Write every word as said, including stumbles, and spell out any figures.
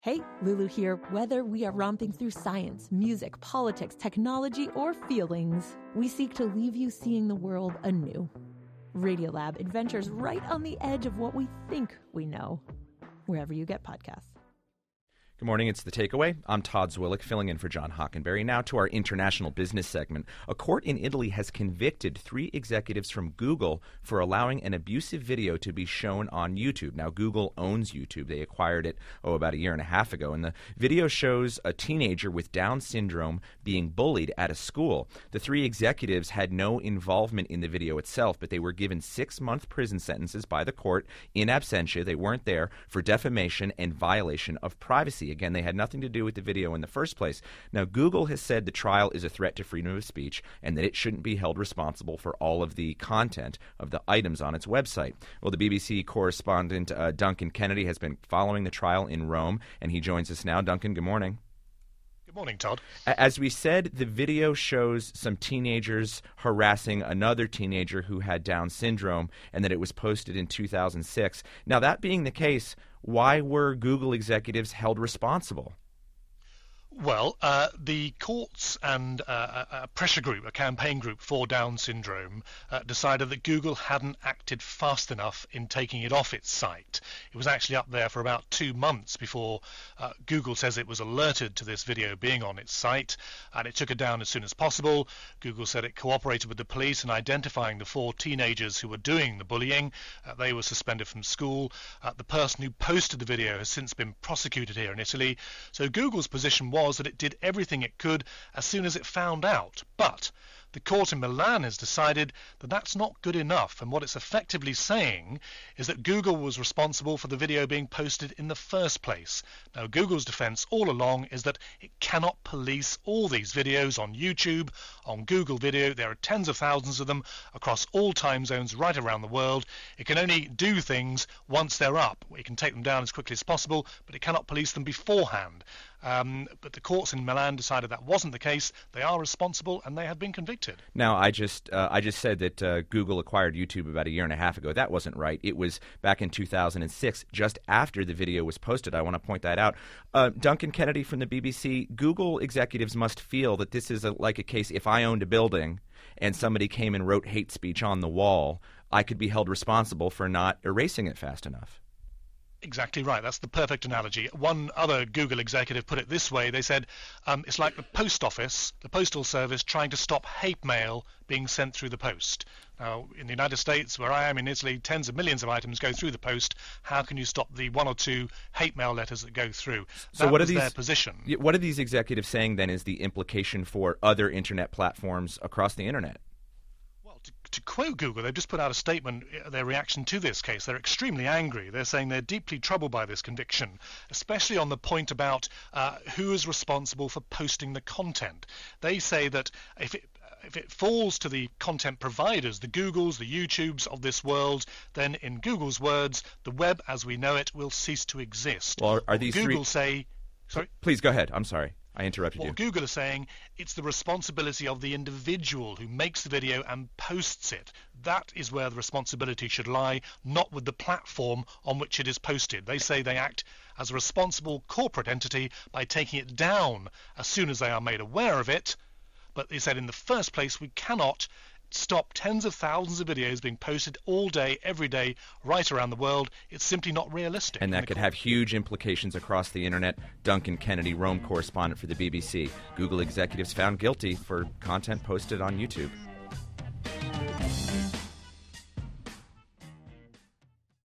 Hey, Lulu here. Whether we are romping through science, music, politics, technology, or feelings, we seek to leave you seeing the world anew. Radiolab adventures right on the edge of what we think we know, wherever you get podcasts. Good morning, it's The Takeaway. I'm Todd Zwillick, filling in for John Hockenberry. Now to our international business segment. A court in Italy has convicted three executives from Google for allowing an abusive video to be shown on YouTube. Now, Google owns YouTube. They acquired it, oh, about a year and a half ago. And the video shows a teenager with Down syndrome being bullied at a school. The three executives had no involvement in the video itself, but they were given six-month prison sentences by the court in absentia. They weren't there for defamation and violation of privacy. Again, they had nothing to do with the video in the first place. Now, Google has said the trial is a threat to freedom of speech and that it shouldn't be held responsible for all of the content of the items on its website. Well, the B B C correspondent uh, Duncan Kennedy has been following the trial in Rome, and he joins us now. Duncan, good morning. Good morning, Todd. As we said, the video shows some teenagers harassing another teenager who had Down syndrome, and that it was posted in two thousand six. Now, that being the case, why were Google executives held responsible? Well, uh, the courts and uh, a pressure group, a campaign group for Down syndrome, uh, decided that Google hadn't acted fast enough in taking it off its site. It was actually up there for about two months before uh, Google says it was alerted to this video being on its site, and it took it down as soon as possible. Google said it cooperated with the police in identifying the four teenagers who were doing the bullying. Uh, they were suspended from school. Uh, the person who posted the video has since been prosecuted here in Italy. So Google's position was was that it did everything it could as soon as it found out. But the court in Milan has decided that that's not good enough, and what it's effectively saying is that Google was responsible for the video being posted in the first place. Now, Google's defense all along is that it cannot police all these videos on YouTube, on Google Video. There are tens of thousands of them across all time zones right around the world. It can only do things once they're up. It can take them down as quickly as possible, but it cannot police them beforehand. Um, but the courts in Milan decided that wasn't the case. They are responsible, and they have been convicted. Now, I just uh, I just said that uh, Google acquired YouTube about a year and a half ago. That wasn't right. It was back in two thousand six, just after the video was posted. I want to point that out. Uh, Duncan Kennedy from the B B C, Google executives must feel that this is a, like a case, if I owned a building and somebody came and wrote hate speech on the wall, I could be held responsible for not erasing it fast enough. Exactly right. That's the perfect analogy. One other Google executive put it this way. They said, um, it's like the post office, the postal service, trying to stop hate mail being sent through the post. Now, in the United States, where I am in Italy, tens of millions of items go through the post. How can you stop the one or two hate mail letters that go through? So that what was are these, their position. What are these executives saying, then, is the implication for other Internet platforms across the Internet? To, to quote Google, they've just put out a statement, their reaction to this case. They're extremely angry. They're saying they're deeply troubled by this conviction, especially on the point about uh, who is responsible for posting the content. They say that if it If it falls to the content providers, the Googles, the YouTubes of this world, then in Google's words, the web as we know it will cease to exist. Well, are these Google three... say... Sorry? Please go ahead. I'm sorry. I interrupted what you. What Google is saying, it's the responsibility of the individual who makes the video and posts it. That is where the responsibility should lie, not with the platform on which it is posted. They say they act as a responsible corporate entity by taking it down as soon as they are made aware of it. But they said in the first place, we cannot stop tens of thousands of videos being posted all day, every day, right around the world. It's simply not realistic. And that could have huge implications across the Internet. Duncan Kennedy, Rome correspondent for the B B C. Google executives found guilty for content posted on YouTube.